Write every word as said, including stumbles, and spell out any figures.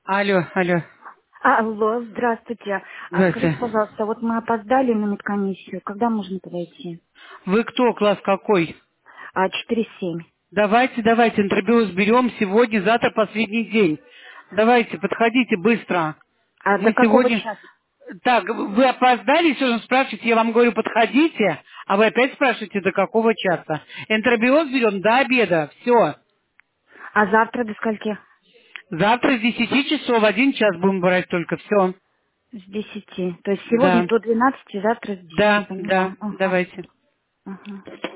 Алло, алло. Алло, здравствуйте. А скажите, Здравствуйте. пожалуйста, вот мы опоздали на медкомиссию. Когда можно подойти? Вы кто, класс какой? А, четыре семь. Давайте, давайте, интервью сберем сегодня, завтра последний день. Давайте, подходите быстро. А до Мы какого сегодня... часа? Так, вы опоздали, все же спрашиваете, я вам говорю, подходите, а вы опять спрашиваете, до какого часа. Интервью сберем до обеда, все. А завтра до скольки? Завтра с десяти часов, один час будем брать только, все. С десяти. То есть сегодня Да, до двенадцати, завтра с десяти. да, Поняла. да, Ага. давайте. Ага.